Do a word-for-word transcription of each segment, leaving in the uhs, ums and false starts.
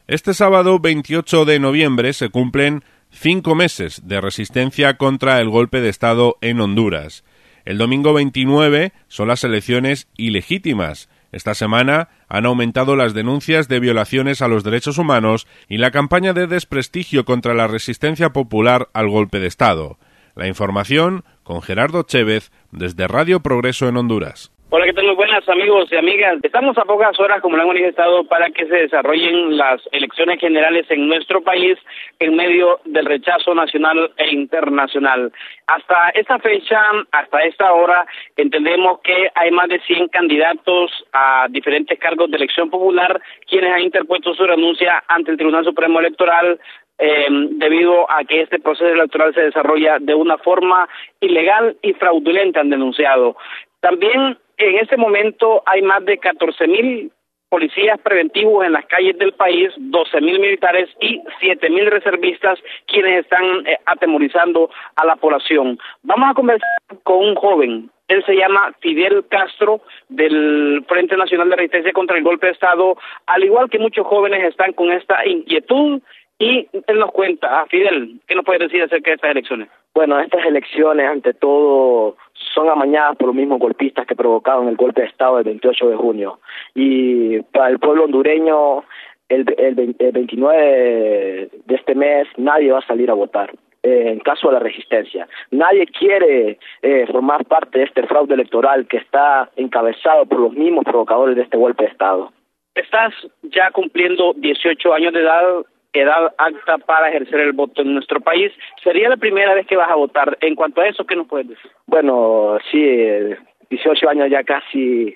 Este sábado veintiocho de noviembre se cumplen cinco meses de resistencia contra el golpe de Estado en Honduras. El domingo veintinueve son las elecciones ilegítimas. Esta semana han aumentado las denuncias de violaciones a los derechos humanos y la campaña de desprestigio contra la resistencia popular al golpe de Estado. La información con Gerardo Chévez desde Radio Progreso en Honduras. Hola, ¿qué tal? Muy buenas amigos y amigas. Estamos a pocas horas, como lo han manifestado, para que se desarrollen las elecciones generales en nuestro país en medio del rechazo nacional e internacional. Hasta esta fecha, hasta esta hora, entendemos que hay más de cien candidatos a diferentes cargos de elección popular quienes han interpuesto su renuncia ante el Tribunal Supremo Electoral Eh, debido a que este proceso electoral se desarrolla de una forma ilegal y fraudulenta, han denunciado. También en este momento hay más de catorce mil policías preventivos en las calles del país, doce mil militares y siete mil reservistas quienes están eh, atemorizando a la población. Vamos a conversar con un joven. Él se llama Fidel Castro, del Frente Nacional de Resistencia contra el Golpe de Estado. Al igual que muchos jóvenes están con esta inquietud. Y él nos cuenta, ah, Fidel, ¿qué nos puede decir acerca de estas elecciones? Bueno, estas elecciones, ante todo, son amañadas por los mismos golpistas que provocaron el golpe de Estado del veintiocho de junio. Y para el pueblo hondureño, el, el, el veintinueve de este mes, nadie va a salir a votar. Eh, en caso de la resistencia. Nadie quiere eh, formar parte de este fraude electoral que está encabezado por los mismos provocadores de este golpe de Estado. Estás ya cumpliendo dieciocho años de edad, edad apta para ejercer el voto en nuestro país. ¿Sería la primera vez que vas a votar? En cuanto a eso, ¿qué nos puedes decir? Bueno, sí, dieciocho años ya casi,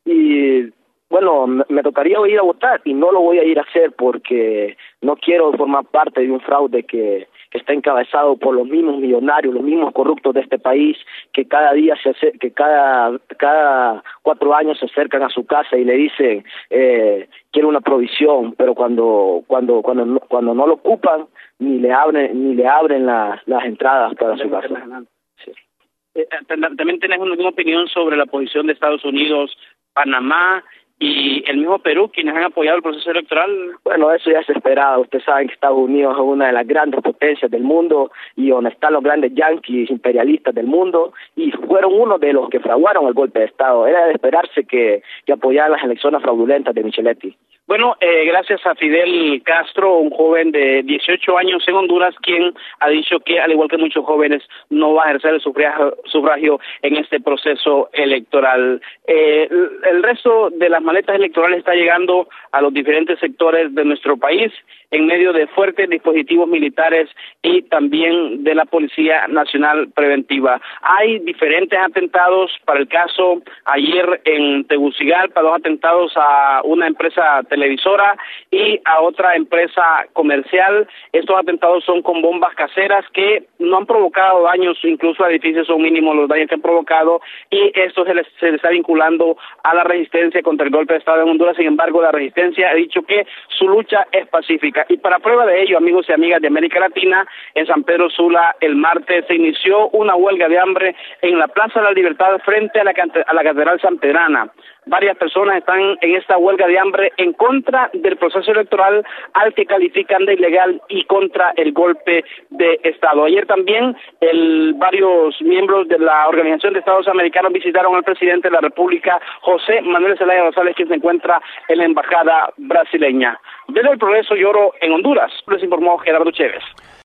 y bueno, me, me tocaría ir a votar y no lo voy a ir a hacer porque no quiero formar parte de un fraude que, que está encabezado por los mismos millonarios, los mismos corruptos de este país, que cada día se hace, que cada cada cuatro años se acercan a su casa y le dicen eh, quiero una provisión, pero cuando cuando cuando no, cuando no lo ocupan ni le abren ni le abren la, las entradas para su casa. Sí. Eh, también tenés una opinión sobre la posición de Estados Unidos, Panamá y el mismo Perú, quienes han apoyado el proceso electoral. Bueno, eso ya se esperaba. Ustedes saben que Estados Unidos es una de las grandes potencias del mundo y donde están los grandes yanquis imperialistas del mundo, y fueron uno de los que fraguaron el golpe de Estado. Era de esperarse que, que apoyaran las elecciones fraudulentas de Micheletti. Bueno, eh, gracias a Fidel Castro, un joven de dieciocho años en Honduras, quien ha dicho que, al igual que muchos jóvenes, no va a ejercer el sufragio, sufragio en este proceso electoral. Eh, el resto de las maletas electorales está llegando a los diferentes sectores de nuestro país en medio de fuertes dispositivos militares y también de la Policía Nacional Preventiva. Hay diferentes atentados. Para el caso ayer en Tegucigalpa, dos atentados a una empresa televisora y a otra empresa comercial. Estos atentados son con bombas caseras que no han provocado daños, incluso a edificios son mínimos los daños que han provocado, y esto se les, se les está vinculando a la resistencia contra el golpe de Estado en Honduras. Sin embargo, la resistencia ha dicho que su lucha es pacífica. Y para prueba de ello, amigos y amigas de América Latina, en San Pedro Sula el martes se inició una huelga de hambre en la Plaza de la Libertad frente a la, a la Catedral Sanpedrana. Varias personas están en esta huelga de hambre en contra del proceso electoral al que califican de ilegal y contra el golpe de Estado. Ayer también el, varios miembros de la Organización de Estados Americanos visitaron al presidente de la República, José Manuel Zelaya Rosales, quien se encuentra en la embajada brasileña. Desde el Progreso y Oro en Honduras, les informó Gerardo Chévez.